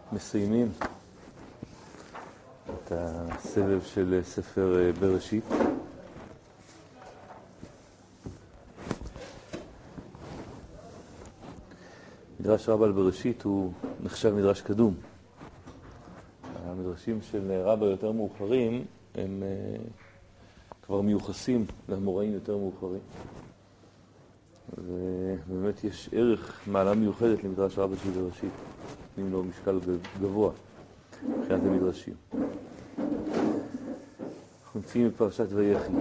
מסיימים את הסבב של ספר בראשית. מדרש רבה על בראשית הוא נחשב מדרש קדום. המדרשים של רבה יותר מאוחרים הם כבר מיוחסים למוראים יותר מאוחרים. ובאמת יש ערך, מעלה מיוחדת למדרש רבה של בראשית. נותנים לו משקל גבוה מבחינת המדרשים. אנחנו נמצאים בפרשת ויחי.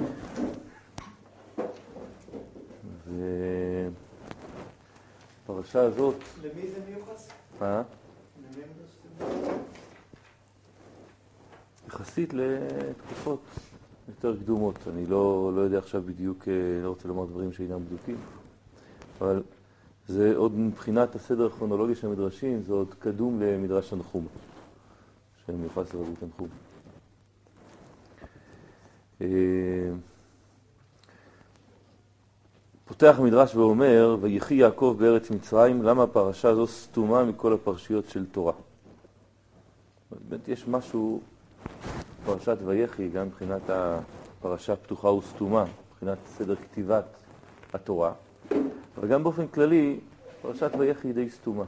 הפרשה הזאת... למי זה מיוחס? מה? יחסית לתקופות יותר קדומות. אני לא יודע עכשיו בדיוק, לא רוצה לומר דברים שאינם בדוקים, אבל זה עוד מבחינת הסדר הכרונולוגי של המדרשים, זה עוד קדום למדרש תנחום, שמיוחס לרבי תנחום. פותח המדרש ואומר, ויחי יעקב בארץ מצרים, למה הפרשה הזו סתומה מכל הפרשיות של תורה? באמת יש משהו, פרשת ויחי, גם מבחינת הפרשה פתוחה וסתומה, מבחינת סדר כתיבת התורה, אבל גם באופן כללי, פרשת ויחי היא די סתומה.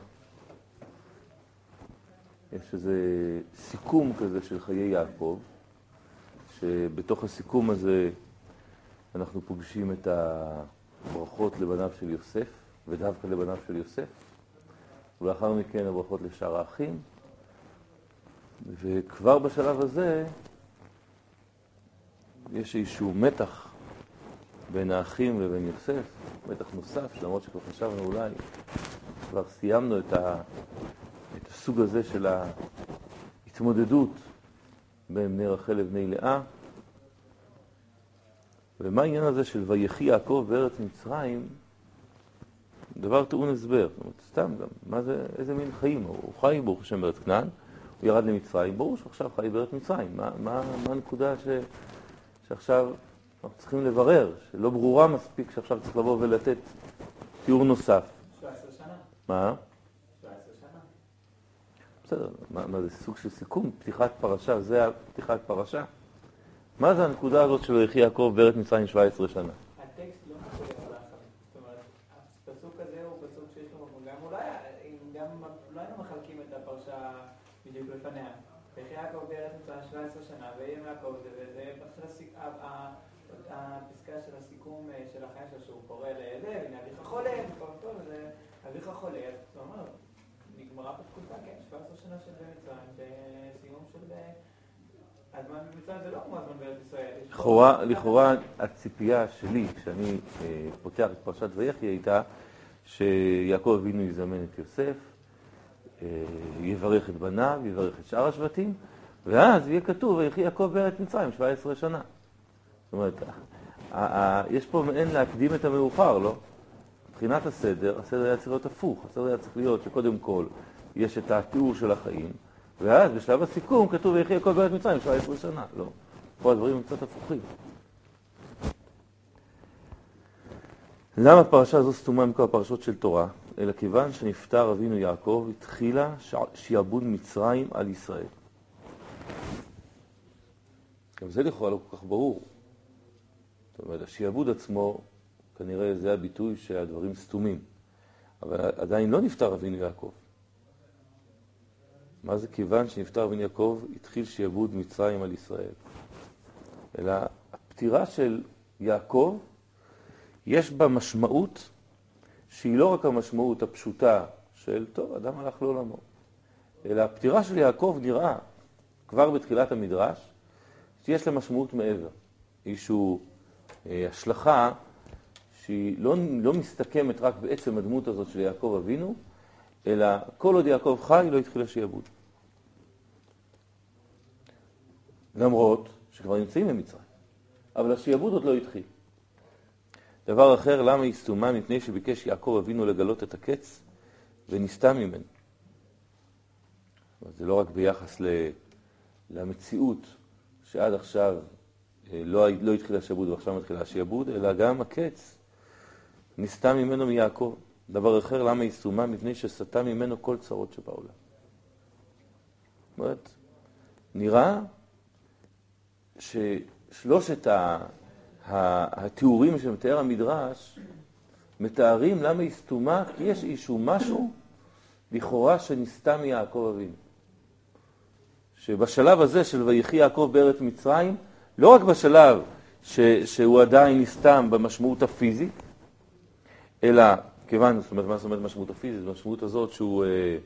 יש איזה סיכום כזה של חיי יעקב, שבתוך הסיכום הזה אנחנו פוגשים את הברכות לבניו של יוסף, ודווקא לבניו של יוסף, ולאחר מכן הברכות לשאר האחים, וכבר בשלב הזה יש איזשהו מתח בין האחים לבין יוסף, מתח נוסף, למרות שכבר חשבנו אולי, כבר סיימנו את הסוג הזה של ההתמודדות בין בני רחל לבני לאה. ומה העניין הזה של ויחי יעקב בארץ מצרים? דבר טעון הסבר. זאת אומרת, סתם גם, מה זה, איזה מין חיים? הוא חי ברוך השם בארץ כנען, הוא ירד למצרים, ברור שעכשיו חי בארץ מצרים. מה הנקודה שעכשיו אנחנו צריכים לברר, שלא ברורה מספיק שעכשיו צריך לבוא ולתת תיאור נוסף? 17 שנה. מה? 17 שנה. בסדר, מה זה סוג של סיכום? פתיחת פרשה, זה פתיחת פרשה? מה זה הנקודה הזאת של ויחי יעקב בארץ מצרים 17 שנה? הטקסט לא מחולק על האחרים. זאת אומרת, הפסוק הזה הוא פסוק שיש לו גם אולי לא היינו מחלקים את הפרשה בדיוק לפניה. ויחי יעקב בארץ מצרים 17 שנה, ויהיה יעקב זה הפסקה של הסיכום של החיים שלו, שהוא קורא לאלה, הנה אביך חולה, טוב, זה אביך חולה, זאת אומרת, נגמרה בתקופה, כן, 17 שנה של מצרים, וסיום של... הזמן במצרים זה לא כמו הזמן בארץ ישראל. לכאורה הציפייה שלי, כשאני פותח את פרשת ויחי, הייתה שיעקב אבינו יזמן את יוסף, יברך את בניו, יברך את שאר השבטים, ואז יהיה כתוב ויחי יעקב בארץ מצרים 17 שנה. זאת אומרת, יש פה מעין להקדים את המאוחר, לא? מבחינת הסדר היה צריך להיות הפוך. הסדר היה צריך להיות שקודם כל יש את התיאור של החיים, ואז בשלב הסיכום כתוב ויחי יעקב בארץ מצרים 17 שנה. לא. פה הדברים הם קצת הפוכים. למה הפרשה הזו סתומה מכל הפרשות של תורה? אלא כיוון שנפטר אבינו יעקב, התחילה שיעבוד מצרים על ישראל. גם זה לכאורה לא כל כך ברור. זאת אומרת, השיעבוד עצמו, כנראה זה הביטוי שהדברים סתומים. אבל עדיין לא נפטר אבינו יעקב. מה זה כיוון שנפטר אבינו יעקב, התחיל שיעבוד מצרים על ישראל? אלא הפטירה של יעקב, יש בה משמעות שהיא לא רק המשמעות הפשוטה של, טוב, אדם הלך לעולמו. אלא הפטירה של יעקב נראה כבר בתחילת המדרש, שיש לה משמעות מעבר. איזשהו השלכה שהיא לא מסתכמת רק בעצם הדמות הזאת של יעקב אבינו, אלא כל עוד יעקב חי לא התחיל השיעבוד. למרות שכבר נמצאים במצרים. אבל השיעבוד עוד לא התחיל. דבר אחר, למה היא סתומה? מפני שביקש יעקב אבינו לגלות את הקץ ונסתה ממנו. זה לא רק ביחס למציאות שעד עכשיו לא התחיל השיעבוד ועכשיו מתחיל השיעבוד, אלא גם הקץ נסתה ממנו מיעקב. דבר אחר, למה היא סתומה? מפני שסתה ממנו כל צרות שבעולם. אומרת, נראה ששלושת התיאורים שמתאר המדרש מתארים למה היא סתומה, כי יש איזשהו משהו לכאורה שנסתם מיעקב אבינו. שבשלב הזה של ויחי יעקב בארץ מצרים, לא רק בשלב שהוא עדיין נסתם במשמעות הפיזית, אלא כיוון, זאת אומרת, מה זאת אומרת משמעות הפיזית? במשמעות הזאת שהוא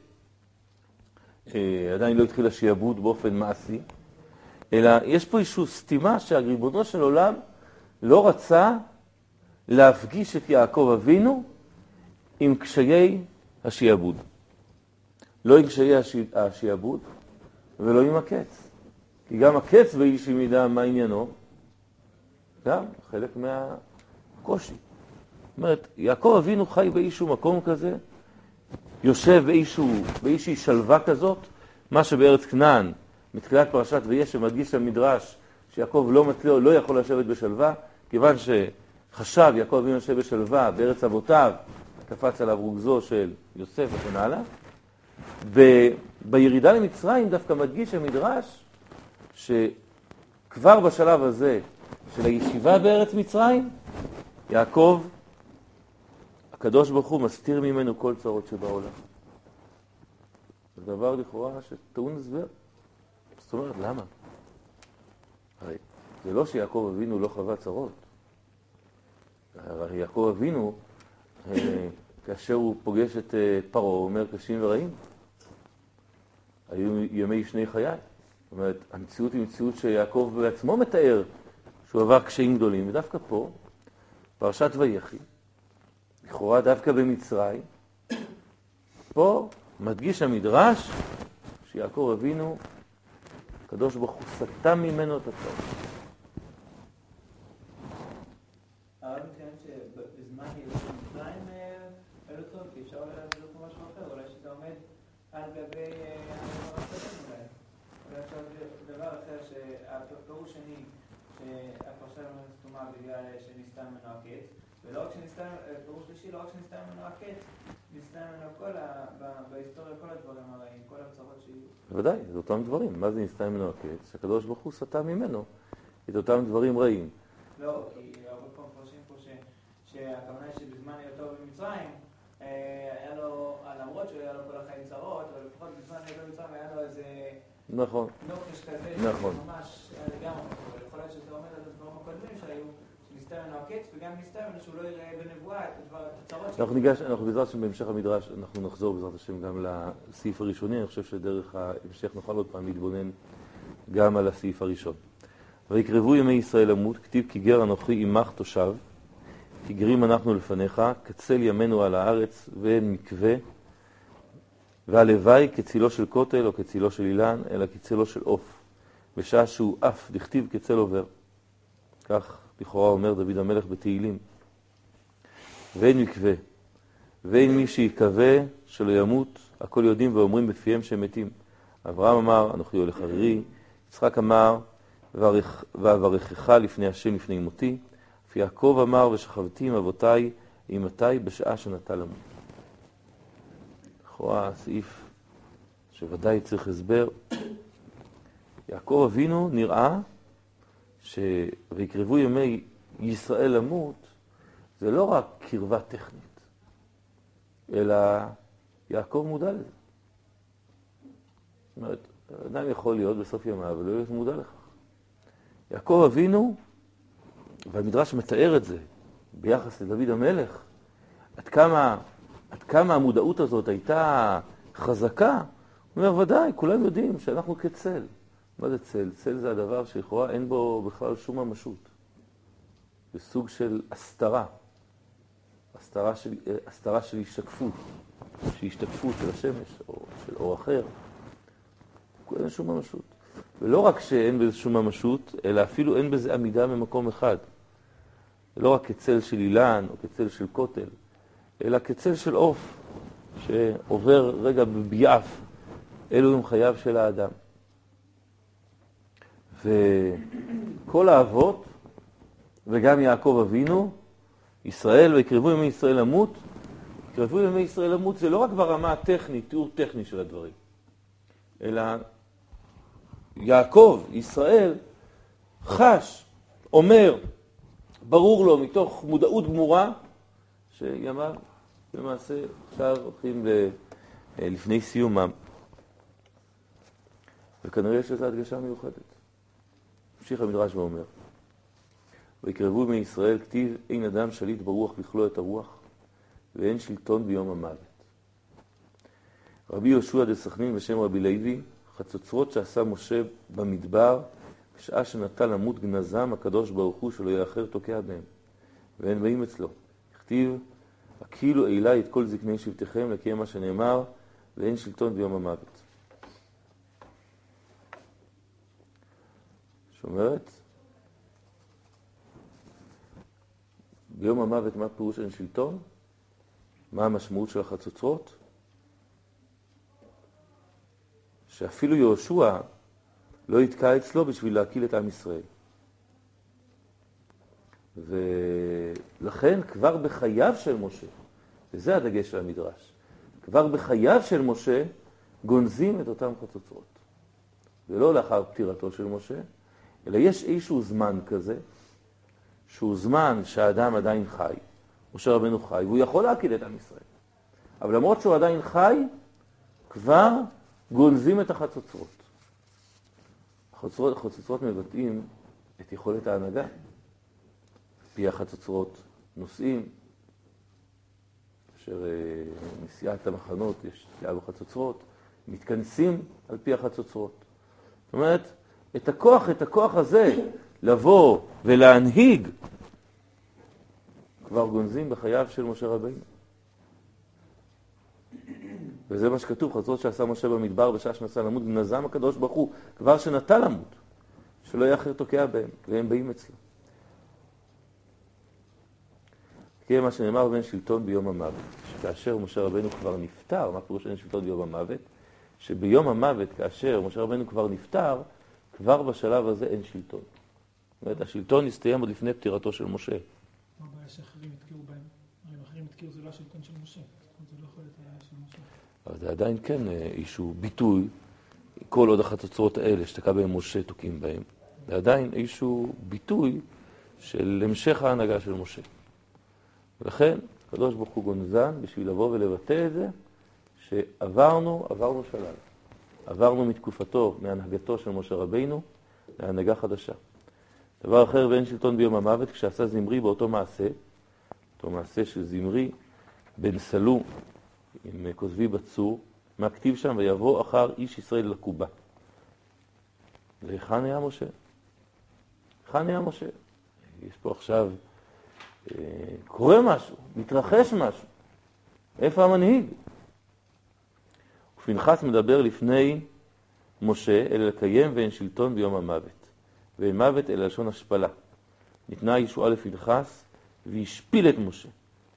עדיין לא התחיל השיעבוד באופן מעשי, אלא יש פה איזושהי סתימה שהריבונו של עולם לא רצה להפגיש את יעקב אבינו עם קשיי השיעבוד. לא עם קשיי השיעבוד ולא עם הקץ. כי גם הקץ באיזושהי מידה מה עניינו? גם חלק מהקושי. זאת אומרת, יעקב אבינו חי באיזשהו מקום כזה, יושב באיזושהי שלווה כזאת, מה שבארץ כנען, מתחילת פרשת וישב, שמדגיש למדרש שיעקב לא יכול לשבת בשלווה, כיוון שחשב יעקב אבינו יושב בשלווה בארץ אבותיו, קפץ עליו רוגזו של יוסף וכן הלאה. בירידה למצרים דווקא מדגיש המדרש שכבר בשלב הזה של הישיבה בארץ מצרים, יעקב, הקדוש ברוך הוא מסתיר ממנו כל צרות שבעולם. זה דבר לכאורה שטעון הסבר. זאת אומרת, למה? הרי זה לא שיעקב אבינו לא חווה צרות. הרי יעקב אבינו, כאשר הוא פוגש את פרעה, הוא אומר קשים ורעים. היו ימי שני חיי. זאת אומרת, המציאות היא מציאות שיעקב בעצמו מתאר שהוא עבר קשיים גדולים. ודווקא פה, פרשת ויחי, לכאורה דווקא במצרים, פה מדגיש המדרש שיעקב אבינו, הקדוש ברוך הוא סתם ממנו את הצעות. הרב מתכוון שבזמן ירידת מצרים אלו טוב, כי אפשר להביא לו משהו אחר, אולי שאתה עומד על גבי המרצים אולי. אולי אפשר דבר אחר שהפירוש שני שהפרשה לא סתומה בגלל שנסתם ממנו הקץ, ולא רק שנסתם, פירוש שלישי, לא רק שנסתם ממנו הקץ, נסתם ממנו בהיסטוריה כל הדברים הרעים, כל הצרות שיהיו. בוודאי, זה אותם דברים. מה זה נסתם ממנו הקץ? הקדוש ברוך הוא סתם ממנו את אותם דברים רעים. לא, כי הרבה פעם מפרשים פה שהכוונה היא שבזמן היותו במצרים, היה לו, למרות שהוא היה לו כל החיים צרות, אבל לפחות בזמן היותו במצרים היה לו איזה נכון. נופש כזה, נכון. ממש לגמרי. אבל יכול להיות שזה עומד על הדברים הקודמים שהיו, שנסתם ממנו הקץ, וגם נסתם ממנו שהוא לא יראה בנבואה את הצרות שלו. אנחנו בעזרת השם בהמשך המדרש, אנחנו נחזור בעזרת השם גם לסעיף הראשוני. אני חושב שדרך ההמשך נוכל עוד פעם להתבונן גם על הסעיף הראשון. ויקרבו ימי ישראל למות, כתיב כי גר אנוכי עמך תושב, כי גרים אנחנו לפניך, קצל ימינו על הארץ ואין מקווה, והלוואי כצילו של כותל או כצילו של אילן, אלא כצילו של עוף, בשעה שהוא אף, דכתיב כצל עובר. כך לכאורה אומר דוד המלך בתהילים. ואין מקווה, ואין מי שיקווה שלא ימות, הכל יודעים ואומרים בפיהם שהם מתים. אברהם אמר, אנוכי הולך ערירי, יצחק אמר, ואברכך לפני השם לפני מותי, ויעקב אמר, ושכבתי עם אבותיי אימתי בשעה שנטה למות. לכאורה סעיף שוודאי צריך הסבר. יעקב אבינו נראה ויקרבו ימי ישראל למות, זה לא רק קרבה טכנית, אלא יעקב מודע לזה. זאת אומרת, אדם יכול להיות בסוף ימיו ולא להיות מודע לכך. יעקב אבינו, והמדרש מתאר את זה ביחס לדוד המלך, עד כמה המודעות הזאת הייתה חזקה. הוא אומר, ודאי, כולם יודעים שאנחנו כצל. מה זה צל? צל זה הדבר שלכאורה אין בו בכלל שום ממשות. זה סוג של הסתרה. הסתרה של השתקפות. של השתקפות של השמש או של אור אחר. אין שום ממשות. ולא רק שאין בזה שום ממשות, אלא אפילו אין בזה עמידה ממקום אחד. לא רק כצל של אילן או כצל של כותל, אלא כצל של עוף שעובר רגע בביעף. אלו הם חייו של האדם. וכל האבות, וגם יעקב אבינו, ישראל, ויקרבו ימי ישראל למות. יקרבו ימי ישראל למות זה לא רק ברמה הטכנית, תיאור טכני של הדברים, אלא יעקב, ישראל, חש, אומר, ברור לו מתוך מודעות גמורה, שימיו למעשה עכשיו הולכים לפני סיומם. וכנראה יש לזה הדגשה מיוחדת. המשיך המדרש ואומר, ויקרבו מישראל כתיב, אין אדם שליט ברוח לכלוא את הרוח, ואין שלטון ביום המוות. רבי יהושע דסכנין בשם רבי לוי, חצוצרות שעשה משה במדבר, בשעה שנטל למות גנזם הקדוש ברוך הוא שלא יאחר תוקע בהם, ואין באים אצלו. הכתיב, הקהילו אלי את כל זקני שבטכם, לקיים מה שנאמר, ואין שלטון ביום המוות. שאומרת, ביום המוות מה פירוש אין שלטון? מה המשמעות של החצוצרות? שאפילו יהושע לא יתקע אצלו בשביל להקיל את עם ישראל. ולכן כבר בחייו של משה, וזה הדגש של המדרש, כבר בחייו של משה גונזים את אותם חצוצרות. ולא לאחר פטירתו של משה, אלא יש איזשהו זמן כזה, שהוא זמן שהאדם עדיין חי, משה רבנו חי, והוא יכול להקיל את עם ישראל. אבל למרות שהוא עדיין חי, כבר גונזים את החצוצרות. החצוצרות מבטאים את יכולת ההנהגה. פי החצוצרות נוסעים, אשר נסיעת המחנות יש תקיעה בחצוצרות, מתכנסים על פי החצוצרות. זאת אומרת, את הכוח הזה לבוא ולהנהיג, כבר גונזים בחייו של משה רבינו. וזה מה שכתוב, חצוצרות שעשה משה במדבר בשעה שנסע למות, גנזם הקדוש ברוך הוא, כבר שנטל למות, שלא יאחר תוקע בהם, והם באים אצלו. כי מה שנאמר, ואין שלטון ביום המוות. שכאשר משה רבינו כבר נפטר, מה פירוש אין שלטון ביום המוות? שביום המוות, כאשר משה רבינו כבר נפטר, כבר בשלב הזה אין שלטון. זאת אומרת, השלטון הסתיים עוד לפני פטירתו של משה. מה הבעיה שאחרים יתקיעו בהם? הרי אחרים יתקיעו זה לא השלטון של משה. זה לא יכול להיות של משה. אבל זה עדיין כן איזשהו ביטוי, כל עוד החצוצרות האלה שתקע בהם משה תוקעים בהם, זה עדיין איזשהו ביטוי של המשך ההנהגה של משה. ולכן, הקדוש ברוך הוא גונזן בשביל לבוא ולבטא את זה, שעברנו שלב. עברנו מתקופתו, מהנהגתו של משה רבינו, להנהגה חדשה. דבר אחר, ואין שלטון ביום המוות, כשעשה זמרי באותו מעשה, אותו מעשה של זמרי, בן סלו, עם כוזבי בצור, מהכתיב שם, ויבוא אחר איש ישראל לקובה. והיכן היה משה? היכן היה משה? יש פה עכשיו, קורה משהו, מתרחש משהו. איפה המנהיג? ופנחס מדבר לפני משה, אלא לקיים ואין שלטון ביום המוות. ואין מוות אלא לשון השפלה. ניתנה ישועה לפנחס והשפיל את משה.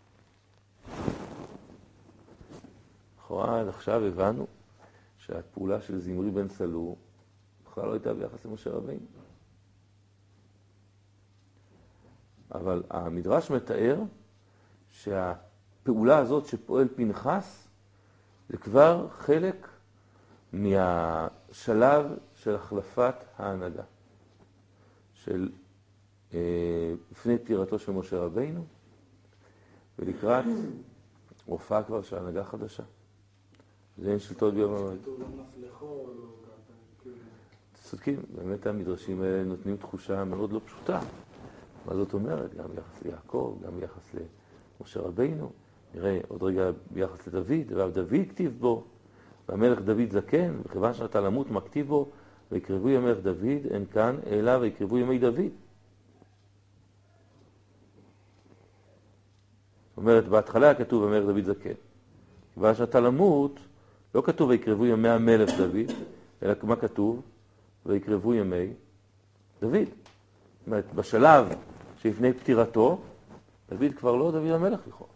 לכאורה עד עכשיו הבנו שהפעולה של זמרי בן סלו בכלל לא הייתה ביחס למשה רבינו. אבל המדרש מתאר שהפעולה הזאת שפועל פנחס זה כבר חלק מהשלב של החלפת ההנהגה. של לפני פטירתו של משה רבינו ולקראת הופעה כבר של הנהגה חדשה. זה אין שלטון ביום המוות. צודקים, באמת המדרשים האלה נותנים תחושה מאוד לא פשוטה. מה זאת אומרת? גם ביחס ליעקב, גם ביחס למשה רבינו. נראה עוד רגע ביחס לדוד, דוד כתיב בו, והמלך דוד זקן, וכיוון שנטל למות מה כתיב בו, ויקרבו ימי דוד, אין כאן, אלא ויקרבו ימי דוד. זאת אומרת, בהתחלה כתוב המלך דוד זקן. כיוון שנטל למות, לא כתוב ויקרבו ימי המלך דוד, אלא מה כתוב? ויקרבו ימי דוד. זאת אומרת, בשלב שלפני פטירתו, דוד כבר לא דוד המלך לכאורה.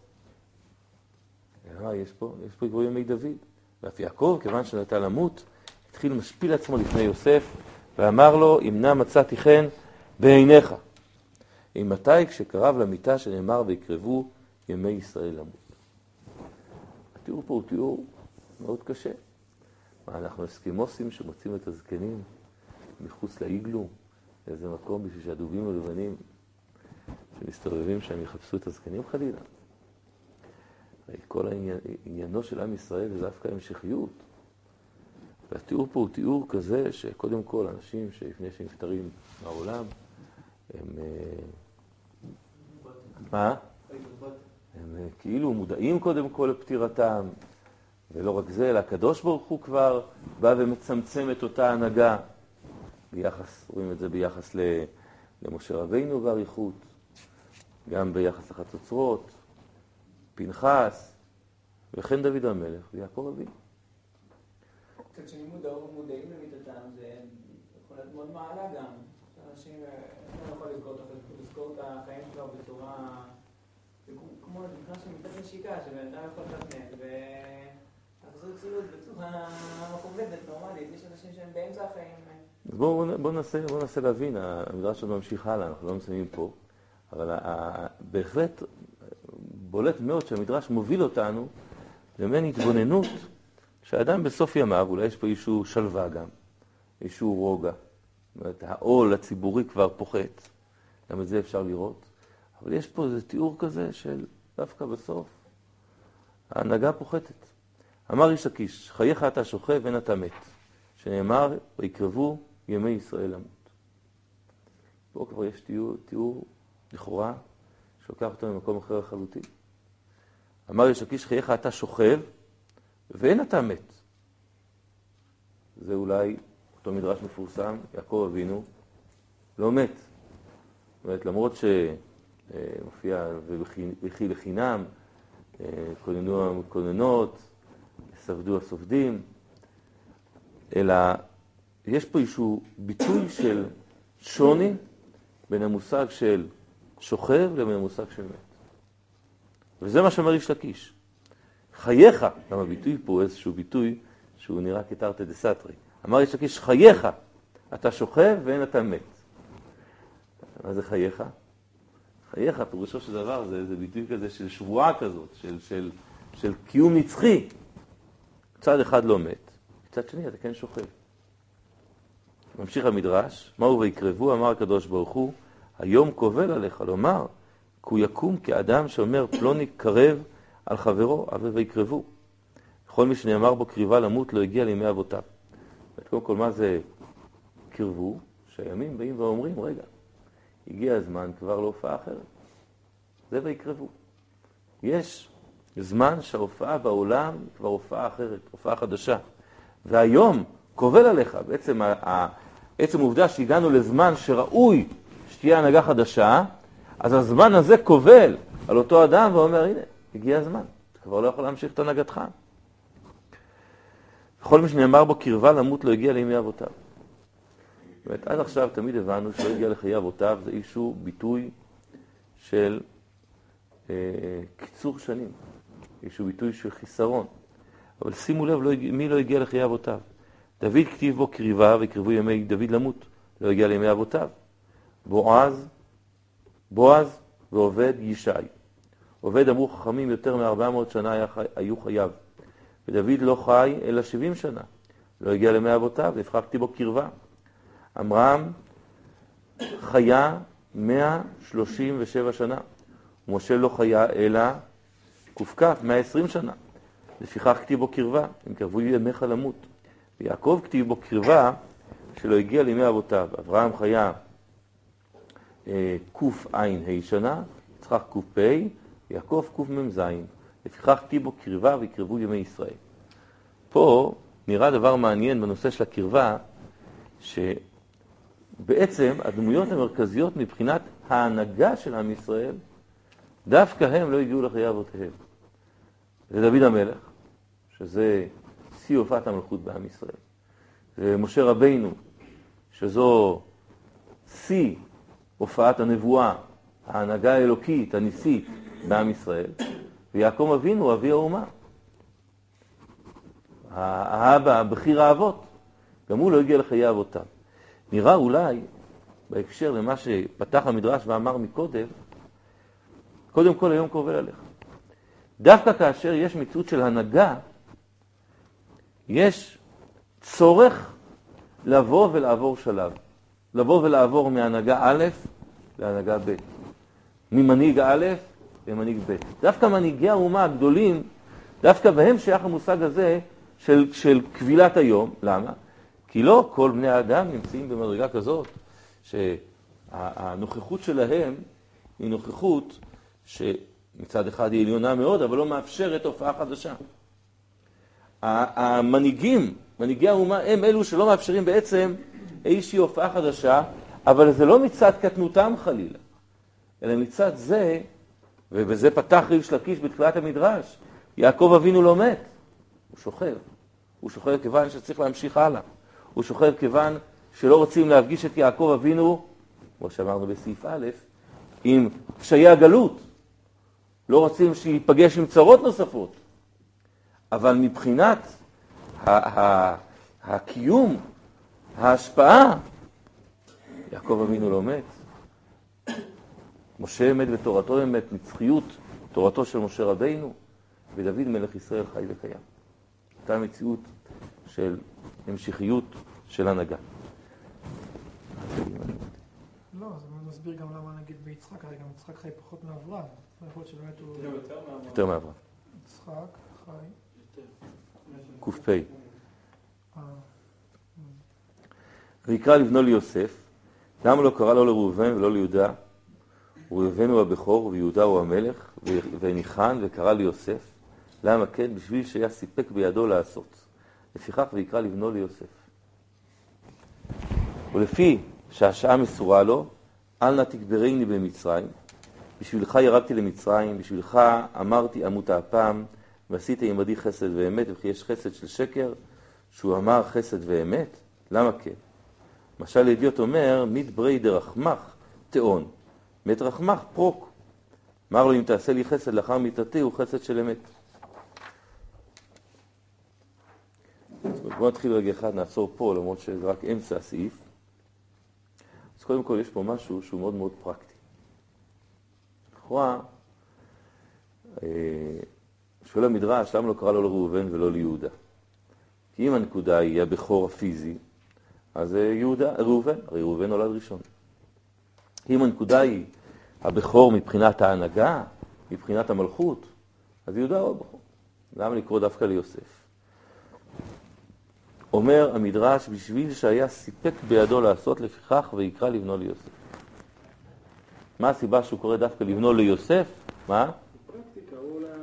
יש פה יקרבו ימי דוד. ואף יעקב, כיוון שנטל למות, התחיל משפיל עצמו לפני יוסף, ואמר לו, אם נא מצאתי חן בעיניך. אם מתי כשקרב למיטה שנאמר ויקרבו ימי ישראל למות. התיאור פה הוא תיאור מאוד קשה. מה, אנחנו אסקימוסים שמוצאים את הזקנים מחוץ לאיגלו, איזה מקום בשביל שהדובים הלבנים שמסתובבים שם יחפשו את הזקנים חלילה. כל עניינו של עם ישראל זה דווקא המשכיות. והתיאור פה הוא תיאור כזה שקודם כל אנשים שלפני שהם נפטרים מהעולם, הם כאילו מודעים קודם כל לפטירתם, ולא רק זה, אלא הקדוש ברוך הוא כבר בא ומצמצם את אותה הנהגה. רואים את זה ביחס למשה רבינו באריכות, גם ביחס לחצוצרות, פנחס, וכן דוד המלך ויעקב אבינו. קצת שנים מודעים למיתתם, זה יכול להיות מאוד מעלה גם. שאנשים לא יכול לזכור את החיים שלו בצורה... זה כמו נכנס למיטת נשיקה, שבן אדם יכול לתפנט, ולחזור ציוד בצורה מכובדת, נורמלית. יש אנשים שהם באמצע החיים. אז בואו ננסה להבין, המדרש שלנו ממשיך הלאה, אנחנו לא מסיימים פה, אבל בהחלט בולט מאוד שהמדרש מוביל אותנו למעין התבוננות שהאדם בסוף ימיו, אולי יש פה איזשהו שלווה גם, איזשהו רוגע, זאת אומרת, העול הציבורי כבר פוחת, גם את זה אפשר לראות, אבל יש פה איזה תיאור כזה של דווקא בסוף, ההנהגה פוחתת. אמר איש לקיש, חייך אתה שוכב ואין אתה מת, שנאמר, ויקרבו ימי ישראל למות. פה כבר יש תיאור לכאורה, שלוקח אותו ממקום אחר לחלוטין. אמר איש לקיש, חייך אתה שוכב ואין אתה מת. זה אולי אותו מדרש מפורסם, יעקב אבינו לא מת. זאת אומרת, למרות שמופיע וכי לחינם, כוננו המכוננות, ספדו הסופדים, אלא יש פה איזשהו ביטוי של שוני בין המושג של שוכב לבין המושג של מת. וזה מה שאומר איש לקיש. חייך, גם הביטוי פה איזשהו ביטוי שהוא נראה כתרתי דסתרי. אמר איש לקיש, חייך, אתה שוכב ואין אתה מת. מה זה חייך? חייך, פירושו של דבר, זה ביטוי כזה של שבועה כזאת, של קיום נצחי. צד אחד לא מת, צד שני אתה כן שוכב. ממשיך המדרש, מהו ויקרבו, אמר הקדוש ברוך הוא, היום קובל עליך, לומר, כי הוא יקום כאדם שאומר פלוני קרב על חברו, אבל ויקרבו. כל מי שנאמר בו קריבה למות לא הגיע לימי אבותיו. קודם כל, מה זה קרבו? שהימים באים ואומרים, רגע, הגיע הזמן כבר להופעה אחרת. זה ויקרבו. יש זמן שההופעה בעולם כבר הופעה אחרת, הופעה חדשה. והיום קובל עליך, בעצם העובדה שהגענו לזמן שראוי שתהיה הנהגה חדשה, אז הזמן הזה קובל על אותו אדם ואומר, הנה, הגיע הזמן. אתה כבר לא יכול להמשיך את הנהגתך. וכל מי שנאמר בו קרבה למות לא הגיע לימי אבותיו. זאת אומרת, עד עכשיו תמיד הבנו שלא הגיע לחיי אבותיו, זה איזשהו ביטוי של קיצור שנים, איזשהו ביטוי של חיסרון. אבל שימו לב, מי לא הגיע לחיי אבותיו? דוד כתיב בו קריבה וקרבו ימי דוד למות, לא הגיע לימי אבותיו. בועז ועובד ישי. עובד אמרו חכמים יותר מ-400 שנה היו חייו. ודוד לא חי אלא 70 שנה. לא הגיע לימי אבותיו, והפחקתי בו קרבה. אמרם חיה 137 שנה. ומשה לא חיה אלא קופקף 120 שנה. לפיכך כתיב בו קרבה, הם קרבו ימיך למות. ויעקב כתיב בו קרבה שלא הגיע לימי אבותיו. אברהם חיה קע"ה שנה, יצחק ק"פ, יעקב קמ"ז. לפיכך כתיב בו קרבה ויקרבו ימי ישראל. פה נראה דבר מעניין בנושא של הקרבה, שבעצם הדמויות המרכזיות מבחינת ההנהגה של עם ישראל, דווקא הם לא הגיעו לחיי אבותיהם. זה דוד המלך, שזה שיא הופעת המלכות בעם ישראל. זה משה רבינו, שזו שיא הופעת הנבואה, ההנהגה האלוקית, הניסית בעם ישראל. ויעקב אבינו, אבי האומה. האבא, בחיר האבות, גם הוא לא הגיע לחיי אבותיו. נראה אולי, בהקשר למה שפתח המדרש ואמר מקודם, קודם כל היום קובל עליך. דווקא כאשר יש מציאות של הנהגה, יש צורך לבוא ולעבור שלב. לבוא ולעבור מהנהגה א' להנהגה ב'. ממנהיג א' למנהיג ב'. דווקא מנהיגי האומה הגדולים, דווקא בהם שייך המושג הזה של קבילת היום. למה? כי לא כל בני האדם נמצאים במדרגה כזאת, שהנוכחות שלהם היא נוכחות שמצד אחד היא עליונה מאוד, אבל לא מאפשרת הופעה חדשה. המנהיגים, מנהיגי האומה, הם אלו שלא מאפשרים בעצם איזושהי הופעה חדשה, אבל זה לא מצד קטנותם חלילה, אלא מצד זה, ובזה פתח ריש לקיש בתחילת המדרש, יעקב אבינו לא מת, הוא שוכב. הוא שוכב כיוון שצריך להמשיך הלאה. הוא שוכב כיוון שלא רוצים להפגיש את יעקב אבינו, כמו שאמרנו בסעיף א', עם קשיי הגלות. לא רוצים שיפגש עם צרות נוספות. אבל מבחינת הקיום, ההשפעה, יעקב אבינו לא מת. משה אמת ותורתו אמת, נצחיות תורתו של משה רבינו, ודוד מלך ישראל חי וקיים. אותה מציאות של המשכיות של הנהגה. לא, זה מסביר גם למה נגיד ביצחק, הרי גם יצחק חי פחות מאברהם. יכול להיות שבאמת הוא... יותר מאברהם. יצחק חי... ק"פ. ויקרא לבנו ליוסף, למה לא קרא לו לראובן ולא ליהודה? ראובן הוא הבכור ויהודה הוא המלך, וניחן וקרא ליוסף. למה כן? בשביל שהיה סיפק בידו לעשות. לפיכך ויקרא לבנו ליוסף. ולפי שהשעה מסורה לו, אל נא תגברני במצרים. בשבילך ירדתי למצרים, בשבילך אמרתי אמות הפעם, ועשית עמדי חסד ואמת, וכי יש חסד של שקר, שהוא אמר חסד ואמת. למה כן? משל ידיעות אומר, מתברי דרחמך תאון, מת רחמך פרוק. אמר לו, אם תעשה לי חסד לאחר מיתתי, הוא חסד של אמת. בואו נתחיל רגע אחד, נעצור פה, למרות שזה רק אמצע הסעיף. אז קודם כל יש פה משהו שהוא מאוד מאוד פרקטי. לכאורה, שואל המדרש, למה לא קרא לו לראובן ולא ליהודה? כי אם הנקודה היא הבכור הפיזי, אז ראובן, הרי ראובן נולד ראשון. אם הנקודה היא הבכור מבחינת ההנהגה, מבחינת המלכות, אז יהודה הוא הבכור. למה לקרוא דווקא ליוסף? אומר המדרש, בשביל שהיה סיפק בידו לעשות, לפיכך ויקרא לבנו ליוסף. מה הסיבה שהוא קורא דווקא לבנו ליוסף? מה? פרקטיקה, הוא אולי...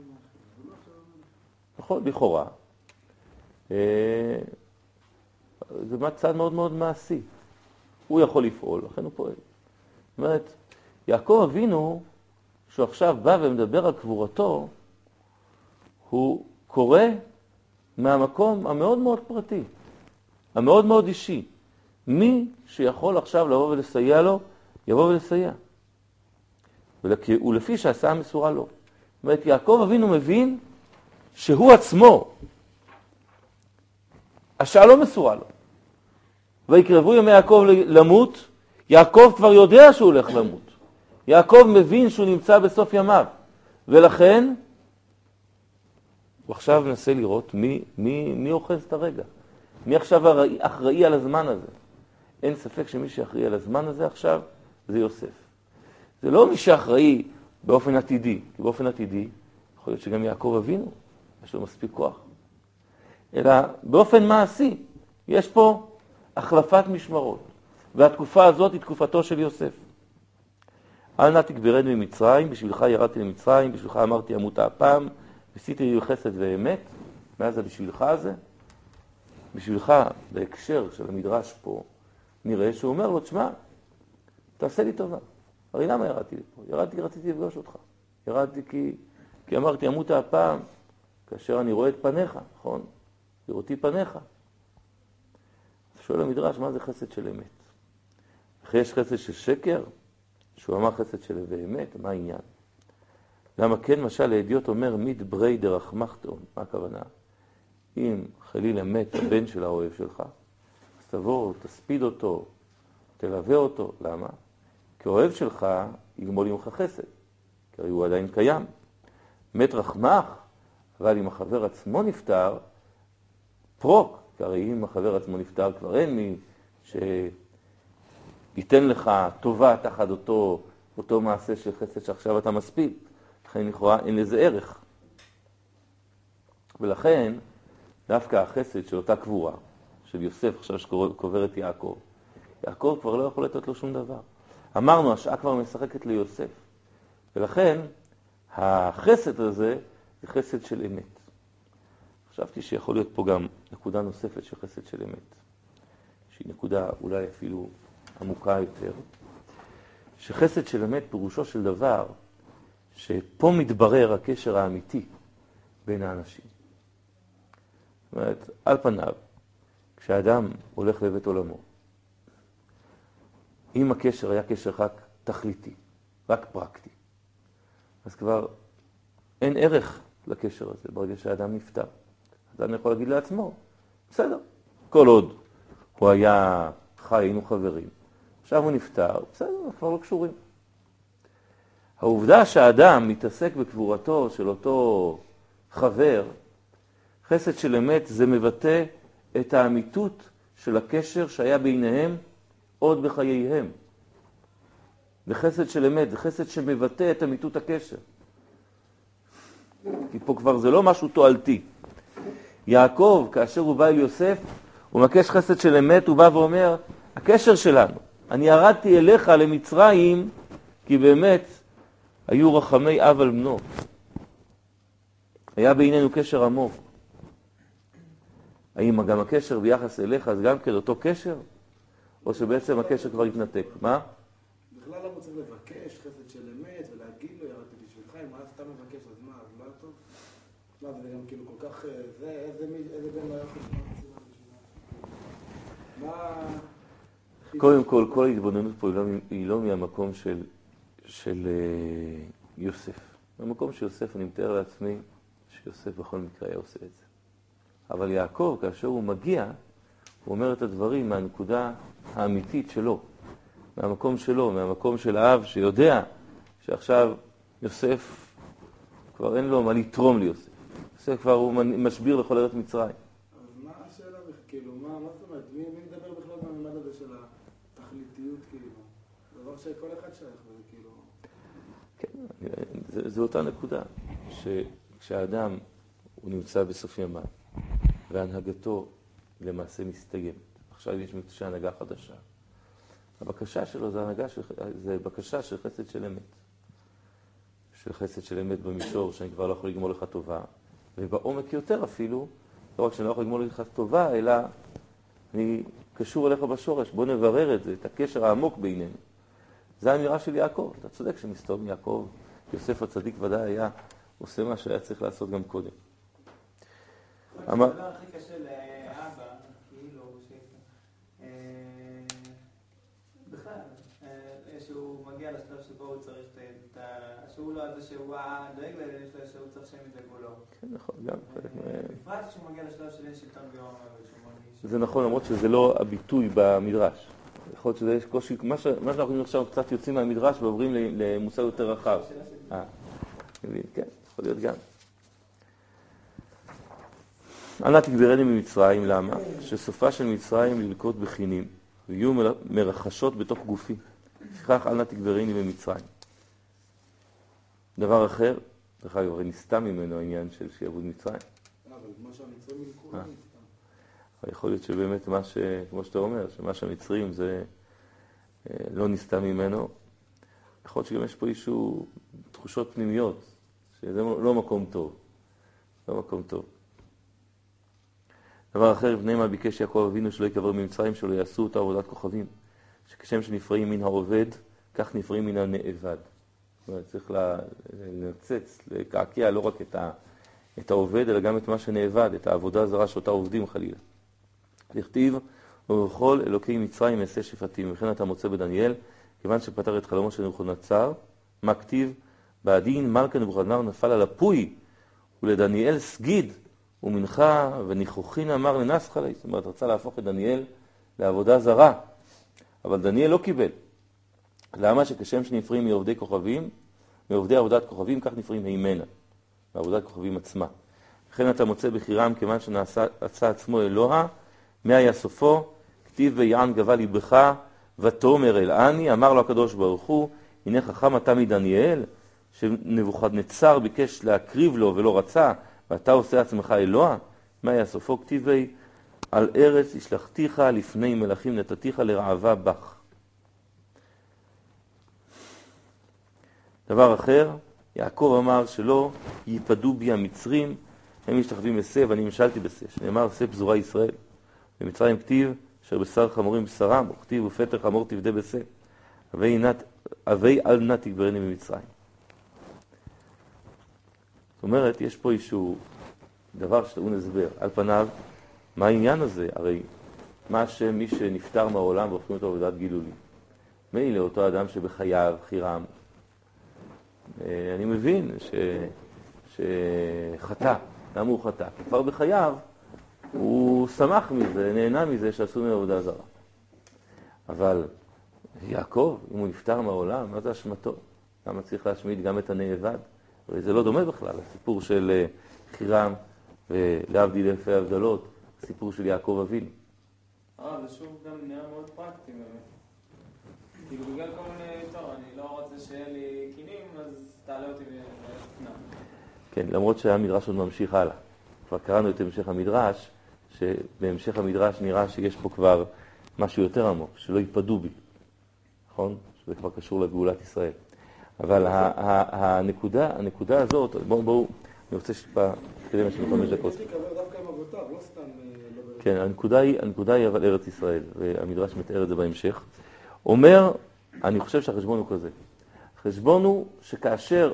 נכון, לכאורה. זה צד מאוד מאוד מעשי. הוא יכול לפעול, לכן הוא פועל. זאת אומרת, יעקב אבינו, שהוא עכשיו בא ומדבר על קבורתו, הוא קורא מהמקום המאוד מאוד פרטי, המאוד מאוד אישי. מי שיכול עכשיו לבוא ולסייע לו, יבוא ולסייע. ולפי שהעשה מסורה לו. זאת אומרת, יעקב אבינו מבין שהוא עצמו, השעה לא מסורה לו. ויקרבו ימי יעקב למות, יעקב כבר יודע שהוא הולך למות. יעקב מבין שהוא נמצא בסוף ימיו. ולכן, הוא עכשיו מנסה לראות מי אוחז את הרגע. מי עכשיו אחראי על הזמן הזה. אין ספק שמי שאחראי על הזמן הזה עכשיו, זה יוסף. זה לא מי שאחראי באופן עתידי, כי באופן עתידי יכול להיות שגם יעקב אבינו, יש לו מספיק כוח. אלא באופן מעשי, יש פה החלפת משמרות. והתקופה הזאת היא תקופתו של יוסף. אל נא תגברני ממצרים, בשבילך ירדתי למצרים, בשבילך אמרתי אמות הפעם, עשיתי לי חסד ואמת. מה זה בשבילך הזה? בשבילך, בהקשר של המדרש פה, נראה שהוא אומר לו, תשמע, תעשה לי טובה. הרי למה ירדתי לפה? ירדתי כי רציתי לפגוש אותך. ירדתי כי אמרתי אמות הפעם, כאשר אני רואה את פניך, נכון? לראותי פניך. שואל המדרש, מה זה חסד של אמת? וכי יש חסד של שקר? שהוא אמר חסד של אמת, מה העניין? למה כן, משל הידיעות אומר, מתברי דרחמך תאון. מה הכוונה? אם חלילה מת הבן של האוהב שלך, אז תבוא, תספיד אותו, תלווה אותו. למה? כי האוהב שלך יגמול עמך חסד, כי הרי הוא עדיין קיים. מת רחמך, אבל אם החבר עצמו נפטר, פרוק, כי הרי אם החבר עצמו נפטר, כבר אין מי שייתן לך טובה תחת אותו מעשה של חסד שעכשיו אתה מספיק. לכן לכאורה אין לזה ערך. ולכן דווקא החסד של אותה קבורה, של יוסף עכשיו שקובר את יעקב, יעקב כבר לא יכול לתת לו שום דבר. אמרנו, השעה כבר משחקת ליוסף. ולכן החסד הזה זה חסד של אמת. חשבתי שיכול להיות פה גם נקודה נוספת של חסד של אמת, שהיא נקודה אולי אפילו עמוקה יותר, שחסד של אמת פירושו של דבר שפה מתברר הקשר האמיתי בין האנשים. זאת אומרת, על פניו, כשאדם הולך לבית עולמו, אם הקשר היה קשר רק תכליתי, רק פרקטי, אז כבר אין ערך לקשר הזה ברגע שהאדם נפטר. אדם יכול להגיד לעצמו, בסדר, כל עוד הוא היה חי, היינו חברים, עכשיו הוא נפטר, בסדר, כבר לא קשורים. העובדה שהאדם מתעסק בקבורתו של אותו חבר, חסד של אמת, זה מבטא את האמיתות של הקשר שהיה ביניהם עוד בחייהם. זה חסד של אמת, זה חסד שמבטא את אמיתות הקשר. כי פה כבר זה לא משהו תועלתי. יעקב, כאשר הוא בא אל יוסף, הוא מבקש חסד של אמת, הוא בא ואומר, הקשר שלנו, אני ירדתי אליך למצרים, כי באמת היו רחמי אב על בנו. היה בינינו קשר עמוק. האם גם הקשר ביחס אליך זה גם כן אותו קשר? או שבעצם הקשר כבר התנתק? מה? בכלל למה צריך לבקש חסד של אמת ולהגיד לו ירדתי בשבילך, אם היה סתם מבקש אז מה, אז לא טוב? לא, זה גם כאילו כל כך, איזה בן לא יכול לשמוע את זה? מה... קודם כל, כל ההתבוננות פה היא לא מהמקום של יוסף. במקום שיוסף, אני מתאר לעצמי שיוסף בכל מקרה היה עושה את זה. אבל יעקב, כאשר הוא מגיע, הוא אומר את הדברים מהנקודה האמיתית שלו, מהמקום שלו, מהמקום של האב שיודע שעכשיו יוסף כבר אין לו מה לתרום ליוסף. יוסף כבר הוא משביר לכל ארץ מצרים. אז מה השאלה? כאילו, מה זאת אומרת? מי מדבר בכלל בממד הזה של התכליתיות, כאילו? דבר שכל אחד שייך, וזה כאילו... כן, זו אותה נקודה, שכשהאדם הוא נמצא בסוף ימיו, והנהגתו למעשה מסתיימת. עכשיו יש הנהגה חדשה. הבקשה שלו זה בקשה של חסד של אמת. של חסד של אמת במישור שאני כבר לא יכול לגמור לך טובה. ובעומק יותר אפילו, לא רק שאני לא יכול לגמור לך טובה, אלא אני קשור אליך בשורש. בוא נברר את זה, את הקשר העמוק בינינו. זה האמירה של יעקב. אתה צודק שמסתום יעקב, יוסף הצדיק ודאי היה עושה מה שהיה צריך לעשות גם קודם. זה לא הכי קשה לאבא, כאילו, בכלל, שהוא מגיע לשלב שבו הוא צריך שהוא לא זה שהוא דואג לילדים שלו, שהוא צריך שהם ידאגו לו. כן, נכון, גם. בפרט שהוא מגיע לשלב של אין שלטון ביום המרגיש. זה נכון, למרות שזה לא הביטוי במדרש. יכול להיות שזה יש קושי, מה שאנחנו יודעים עכשיו קצת יוצאים מהמדרש ועוברים למושג יותר רחב. כן, יכול להיות גם. אנא תגברני ממצרים, למה? שסופה של מצרים ללקות בחינים, ויהיו מרחשות בתוך גופי. לפיכך אנא תגברני ממצרים. דבר אחר, דרך אגב, נסתם ממנו העניין של שיעבוד מצרים. אבל מה שהמצרים ילקו לא נסתם. יכול להיות שבאמת כמו שאתה אומר, שמה שהמצרים זה לא נסתם ממנו. יכול להיות שגם יש פה איזשהו תחושות פנימיות, שזה לא מקום טוב. לא מקום טוב. דבר אחר, בני מה ביקש יעקב אבינו שלא יקבר ממצרים, שלא יעשו אותה עבודת כוכבים. שכשם שנפרעים מן העובד, כך נפרעים מן הנאבד. זאת אומרת, צריך לנצץ, לקעקע לא רק את העובד, אלא גם את מה שנאבד, את העבודה הזרה שאותה עובדים חלילה. לכתיב, ובכל אלוקי מצרים אעשה שפטים. וכן אתה מוצא בדניאל, כיוון שפתר את חלומו של נבוכדנצר, מה כתיב? בעדין מלכה נבוכדנצר נפל על אפוי, ולדניאל סגיד, ומנחה וניחוכין אמר לנסחה לי. זאת אומרת, רצה להפוך את דניאל לעבודה זרה. אבל דניאל לא קיבל. למה? שכשם שנפרים מעובדי כוכבים, מעובדי עבודת כוכבים, כך נפרים הימנה, מעבודת כוכבים עצמה. לכן אתה מוצא בחירם, כיוון שנעשה עצמו אלוה, מה היה סופו? כתיב ויען גבה ליבך ותאמר אל אני, אמר לו הקדוש ברוך הוא, הנה חכם אתה מדניאל, שנבוכדנצר ביקש להקריב לו ולא רצה, ואתה עושה עצמך אלוה? מה היה סופו? כתיב על ארץ השלחתיך לפני מלכים נתתיך לרעבה בך. דבר אחר, יעקב אמר שלא ייפדו בי המצרים, הם משתחווים לשה ואני משלתי בשה, שנאמר שה פזורה ישראל. במצרים כתיב אשר בשר חמורים בשרם, וכתיב ופטר חמור תפדה בשה. הווי אל נא תגברני במצרים. זאת אומרת, יש פה איזשהו דבר שטעון הסבר. על פניו, מה העניין הזה? הרי מה השם מי שנפטר מהעולם והופכים אותו עבודת גילולי? מילא אותו אדם שבחייו, חירם. אני מבין שחטא. למה הוא חטא? כבר בחייו הוא שמח מזה, נהנה מזה שעשו ממנו עבודה זרה. אבל יעקב, אם הוא נפטר מהעולם, מה זה אשמתו? למה צריך להשמיד גם את הנאבד? הרי זה לא דומה בכלל, הסיפור של חירם ולהבדיל אלפי הבדלות, הסיפור של יעקב אבינו. זה שוב גם נהיה מאוד פרקטי באמת. כאילו בגלל כל מיני, טוב, אני לא רוצה שיהיה לי קינים, אז תעלה אותי וקנה. כן, למרות שהמדרש עוד ממשיך הלאה. כבר קראנו את המשך המדרש, שבהמשך המדרש נראה שיש פה כבר משהו יותר עמוק, שלא ייפדו בי. נכון? שזה כבר קשור לגאולת ישראל. אבל הנקודה הזאת, בואו, אני רוצה שתקדם יש לנו 5 דקות. יש לי קבר דווקא עם אבותיו, לא סתם... כן, הנקודה היא אבל ארץ ישראל, והמדרש מתאר את זה בהמשך. אומר, אני חושב שהחשבון הוא כזה. החשבון הוא שכאשר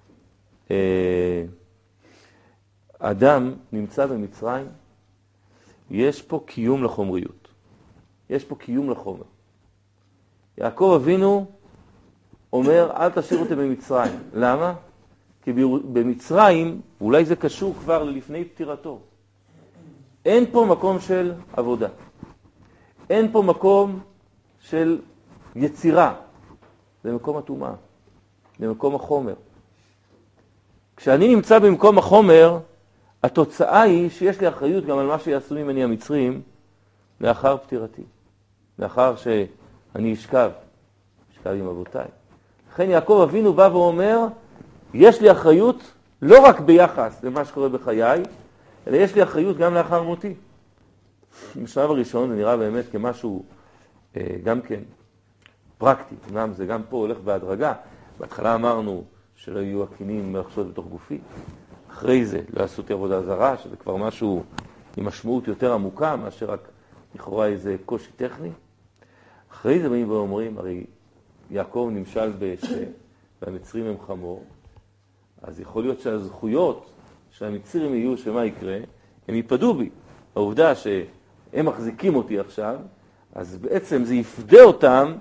אדם נמצא במצרים, יש פה קיום לחומריות. יש פה קיום לחומר. יעקב אבינו אומר, אל תשאיר אותי במצרים. למה? כי במצרים, אולי זה קשור כבר לפני פטירתו. אין פה מקום של עבודה. אין פה מקום של יצירה. זה מקום הטומאה. זה מקום החומר. כשאני נמצא במקום החומר, התוצאה היא שיש לי אחריות גם על מה שיעשו ממני המצרים לאחר פטירתי. לאחר שאני אשכב עם אבותיי. לכן יעקב אבינו בא ואומר, יש לי אחריות לא רק ביחס למה שקורה בחיי, אלא יש לי אחריות גם לאחר מותי. בשלב הראשון זה נראה באמת כמשהו גם כן פרקטי. אמנם זה גם פה הולך בהדרגה. בהתחלה אמרנו שלא יהיו הקינים מלחשות בתוך גופי. אחרי זה לא עשו אותי עבודה זרה, שזה כבר משהו עם משמעות יותר עמוקה, מאשר רק לכאורה איזה קושי טכני. אחרי זה באים ואומרים, הרי יעקב נמשל בשה, והמצרים הם חמור, אז יכול להיות שהזכויות שהמצרים יהיו, שמה יקרה, הם ייפדו בי. העובדה שהם מחזיקים אותי עכשיו, אז בעצם זה יפדה אותם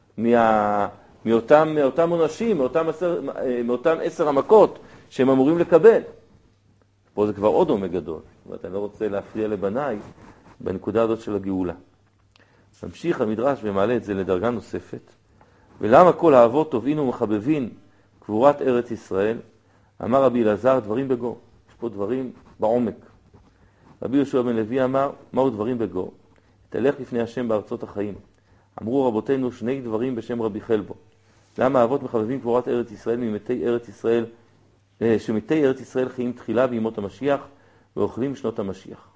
מאותם עונשים, מאותם 10 המכות שהם אמורים לקבל. פה זה כבר עוד עומק גדול. זאת אומרת, אני לא רוצה להפריע לבניי בנקודה הזאת של הגאולה. ממשיך המדרש ומעלה את זה לדרגה נוספת. ולמה כל האבות טובין ומחבבין קבורת ארץ ישראל? אמר רבי אלעזר, דברים בגו. יש פה דברים בעומק. רבי יהושע בן לוי אמר, מהו דברים בגו? תלך לפני השם בארצות החיים. אמרו רבותינו 2 דברים בשם רבי חלבו. למה האבות מחבבים קבורת ארץ ישראל ממתי ארץ ישראל, שמתי ארץ ישראל חיים תחילה בימות המשיח ואוכלים שנות המשיח.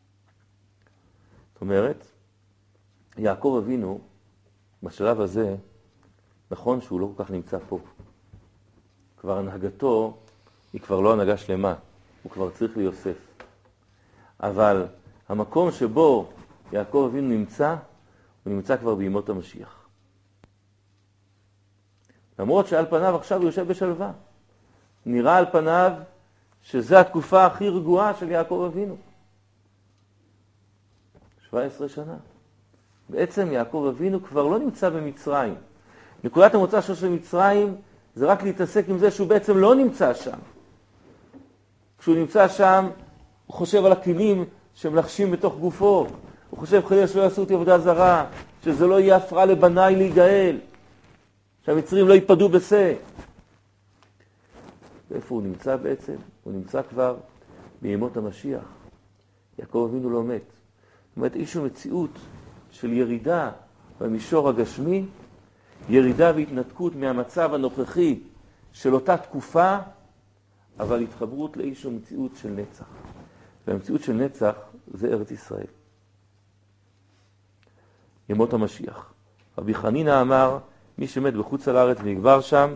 זאת אומרת, יעקב אבינו בשלב הזה, נכון שהוא לא כל כך נמצא פה. כבר הנהגתו היא כבר לא הנהגה שלמה, הוא כבר צריך ליוסף. אבל המקום שבו יעקב אבינו נמצא, הוא נמצא כבר בימות המשיח. למרות שעל פניו עכשיו הוא יושב בשלווה. נראה על פניו שזו התקופה הכי רגועה של יעקב אבינו. 17 שנה. בעצם יעקב אבינו כבר לא נמצא במצרים. נקודת המוצא של מצרים זה רק להתעסק עם זה שהוא בעצם לא נמצא שם. כשהוא נמצא שם, הוא חושב על הכלים שמלחשים בתוך גופו. הוא חושב חלילה שלא יעשו אותי עבודה זרה, שזה לא יהיה הפרעה לבניי להיגאל, שהמצרים לא ייפדו בשה. ואיפה הוא נמצא בעצם? הוא נמצא כבר בימות המשיח. יעקב אבינו לא מת. זאת אומרת, איזושהי מציאות של ירידה במישור הגשמי, ירידה והתנתקות מהמצב הנוכחי של אותה תקופה, אבל התחברות לאיזושהי מציאות של נצח. והמציאות של נצח זה ארץ ישראל. ימות המשיח. רבי חנינא אמר, מי שמת בחוץ לארץ ונקבר שם,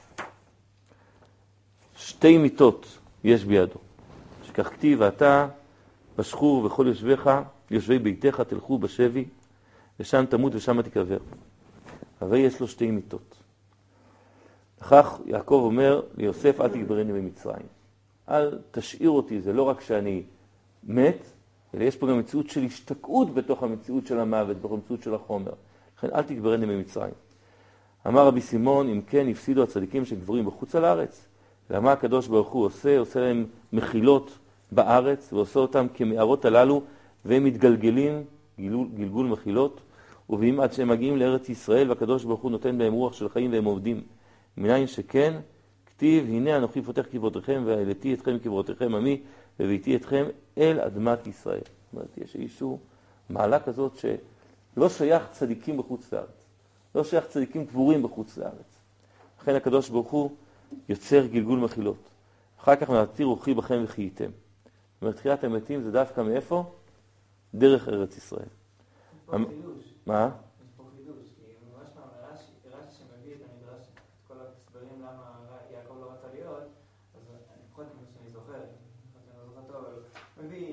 2 מיתות יש בידו. שכך כתיב, ואתה בשחור וכל יושבי ביתך תלכו בשבי, ושם תמות ושם תיקבר. אבל יש לו 2 מיתות. לכך יעקב אומר ליוסף, אל תקברני במצרים. אל תשאיר אותי, זה לא רק שאני מת, אלא יש פה גם מציאות של השתקעות בתוך המציאות של המוות, בתוך המציאות של החומר. לכן אל תקברני במצרים. אמר רבי סימון, אם כן הפסידו הצדיקים שקבורים בחוץ על הארץ, למה הקדוש ברוך הוא עושה להם מחילות בארץ, ועושה אותם כמערות הללו, והם מתגלגלים, גלגול מחילות, ובאים עד שהם מגיעים לארץ ישראל, והקדוש ברוך הוא נותן בהם רוח של חיים והם עובדים. מניין שכן, כתיב, הנה אנוכי פותח קברותיכם, והעליתי אתכם קברותיכם עמי, והבאתי אתכם אל אדמת ישראל. זאת אומרת, יש איזשהו מעלה כזאת שלא שייך צדיקים בחוץ לארץ. לא שייך צדיקים קבורים בחוץ לארץ. לכן הקדוש ברוך הוא יוצר גלגול מחילות. אחר כך נעתיר רוחי בכם וחייתם. זאת אומרת, תחיית המתים זה דווקא מאיפה? דרך ארץ ישראל. פה חידוש. מה? יש פה חידוש, כי ממש רש"י שמביא את המדרש, את כל הסברים למה יעקב לא רצה להיות, אז לפחות כמו שאני זוכר, אבל מביא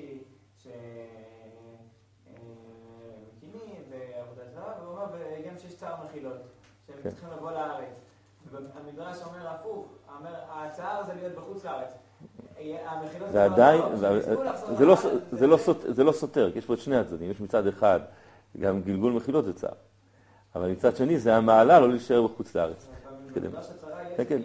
שמקימים בעבודה זרה, והוא אומר גם שיש צער מחילות, שהם צריכים לבוא לארץ. המדרש אומר הפוך, הצער זה להיות בחוץ לארץ. זה עדיין, זה לא סותר, כי יש פה את שני הצדדים. יש מצד אחד, גם גלגול מחילות זה צער. אבל מצד שני, זה המעלה לא להישאר בחוץ לארץ. כן.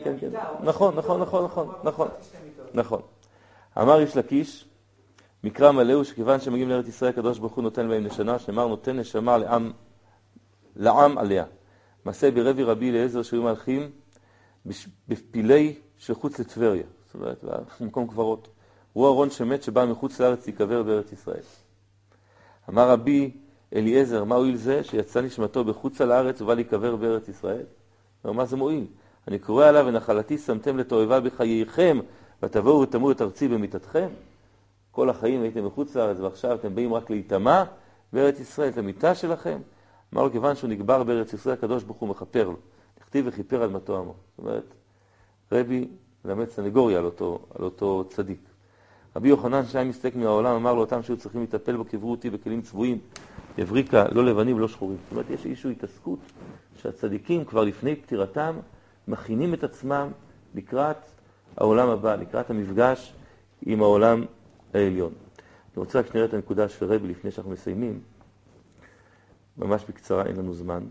נכון. אמר איש לקיש, מקרא מלא הוא שכיוון שמגיעים לארץ ישראל, הקדוש ברוך הוא נותן בהם נשמה, שנאמר נותן נשמה לעם עליה. מעשה ברבי רבי אליעזר שהיו מלכים בפילי שחוץ לטבריה. זאת אומרת, במקום קברות. הוא אהרון שמת שבא מחוץ לארץ להיקבר בארץ ישראל. אמר רבי אליעזר, מה הועיל זה שיצא נשמתו בחוץ על הארץ ובא להיקבר בארץ ישראל? אומר, מה זה מועיל? אני קורא עליו, ונחלתי שמתם לתועבה בחייכם, ותבואו ותמרו את ארצי במיתתכם. כל החיים הייתם מחוץ לארץ, ועכשיו אתם באים רק להתאמה בארץ ישראל, את המיטה שלכם. אמר לו, כיוון שהוא נקבר בארץ ישראל, הקדוש ברוך הוא מכפר לו. נכתיב וכיפר על מתו עמו. זאת אומרת, רבי למד סנגוריה על אותו צדיק. רבי יוחנן שהיה מסתק מן העולם, אמר לו אותם שהיו צריכים לטפל בו, קברו אותי בכלים צבועים, יבריקה, לא לבנים ולא שחורים. זאת אומרת, יש איזושהי התעסקות שהצדיקים כבר לפני פטירתם מכינים את עצמם לקראת העולם הבא, לקראת המפגש עם העולם העליון. אני רוצה רק שנראה את הנקודה של רבי לפני שאנחנו מסיימים. ממש בקצרה, אין לנו זמן.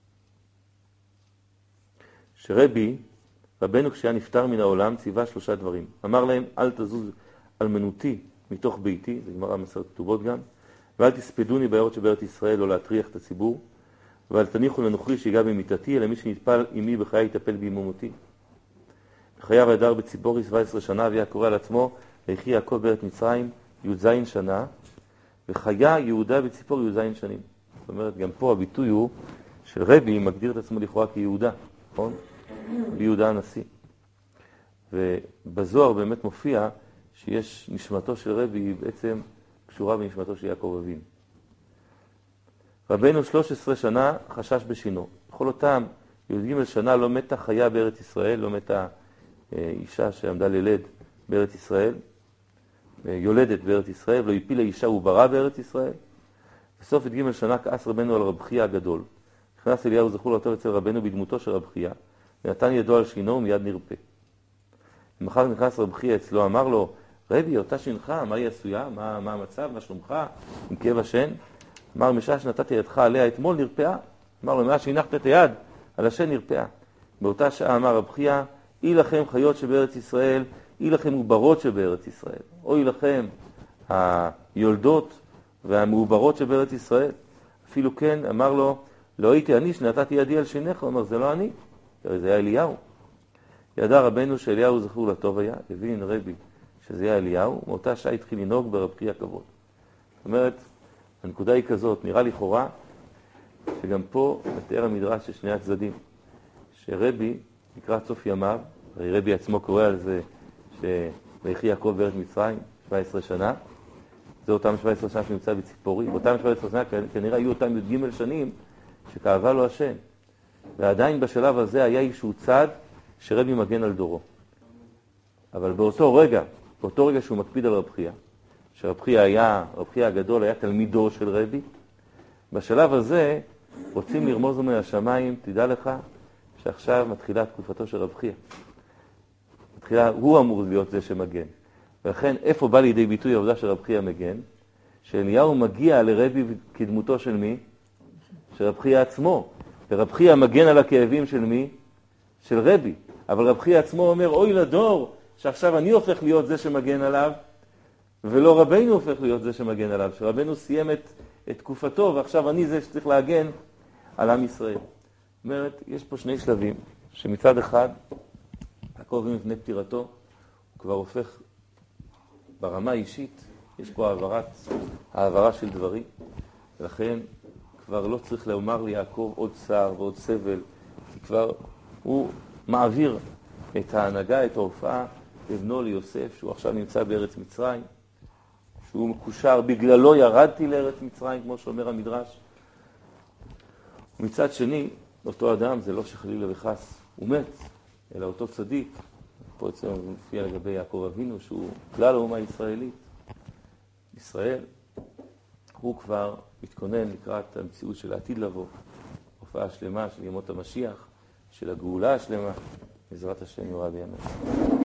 שרבי, רבנו כשהיה נפטר מן העולם, ציווה 3 דברים. אמר להם, אל תזוז אלמנותי מתוך ביתי, זה גמרא מסכת כתובות גם, ואל תספדוני בעיירות שבארץ ישראל, לא להטריח את הציבור, ואל תניחו לנוכרי שיגע במיתתי, אלא מי שנטפל עמי בחיי יטפל בימומותי. בחייו הדר בציפורי 17 שנה, והיה קורא על עצמו, ויחי יעקב בארץ מצרים י"ז שנה, וחיה יהודה בציפור י"ז שנים. זאת אומרת, גם פה הביטוי הוא של רבי מגדיר את עצמו לכאורה כיהודה, נכון? ביהודה הנשיא. ובזוהר באמת מופיע שיש נשמתו של רבי היא בעצם קשורה בנשמתו של יעקב אבינו. רבנו 13 שנה חשש בשינו. בכל אותם י"ג שנה לא מתה חיה בארץ ישראל, לא מתה אישה שעמדה ללד בארץ ישראל, יולדת בארץ ישראל, ולא הפילה אישה וברא בארץ ישראל. בסוף י"ג שנה כעס רבנו על רב חייא הגדול. נכנס אליהו זכור לטוב אצל רבנו בדמותו של רב חייא, ונתן ידו על שינו ומיד נרפא. למחר נכנס רב חייא אצלו, אמר לו, רבי, אותה שינך, מה היא עשויה? מה המצב? מה שלומך? עם כאב השן? אמר, משעה שנתתי ידך עליה אתמול נרפאה. אמר לו, מאז שהנחת את היד על השן נרפאה. באותה שעה אמר רב חייא, אי לכם חיות שבארץ ישראל, אי לכם עוברות שבארץ ישראל. אוי לכם היולדות והמעוברות שבארץ ישראל. אפילו כן, אמר לו, לא הייתי אני שנתתי ידי על שינך. הוא אומר, זה לא אני, זה היה אליהו. ידע רבנו שאליהו זכור לטוב היה, הבין רבי שזה היה אליהו, מאותה שעה התחיל לנהוג ברב חייא כבוד. זאת אומרת, הנקודה היא כזאת, נראה לכאורה שגם פה מתאר המדרש של שני הצדדים, שרבי לקראת סוף ימיו, הרי רבי עצמו קורא על זה ויחי יעקב בארץ מצרים 17 שנה, זה אותם 17 שנה שנמצא בציפורי, אותם 17 שנה כנראה היו אותם י"ג שנים שכאבה לו השם, ועדיין בשלב הזה היה איזשהו צד שרבי מגן על דורו. אבל באותו רגע שהוא מקפיד על רב חייא, שרב חייא הגדול היה תלמידו של רבי, בשלב הזה רוצים לרמוז לו מהשמיים, תדע לך שעכשיו מתחילה תקופתו של רב חייא. הוא אמור להיות זה שמגן. ולכן איפה בא לידי ביטוי העובדה של רב חייא מגן? שאליהו מגיע לרבי כדמותו של מי? של רב חייא עצמו. ורב חייא מגן על הכאבים של מי? של רבי. אבל רב חייא עצמו אומר, אוי לדור, שעכשיו אני הופך להיות זה שמגן עליו, ולא רבינו הופך להיות זה שמגן עליו, שרבינו סיים את תקופתו, ועכשיו אני זה שצריך להגן על עם ישראל. זאת אומרת, יש פה שני שלבים, שמצד אחד, יעקב אבינו לפני פטירתו, הוא כבר הופך ברמה האישית, יש פה העברה של דברים, ולכן כבר לא צריך לומר ליעקב עוד צער ועוד סבל, כי כבר הוא מעביר את ההנהגה, את ההופעה, לבנו ליוסף, שהוא עכשיו נמצא בארץ מצרים, שהוא מקושר, בגללו ירדתי לארץ מצרים, כמו שאומר המדרש. ומצד שני, אותו אדם זה לא שחלילה וחס הוא מת, אלא אותו צדיק, פה אצלנו מופיע לגבי יעקב אבינו, שהוא כלל האומה הישראלית. ישראל, הוא כבר מתכונן לקראת המציאות של העתיד לבוא, הופעה שלמה של ימות המשיח, של הגאולה השלמה, בעזרת השם יורה בימינו.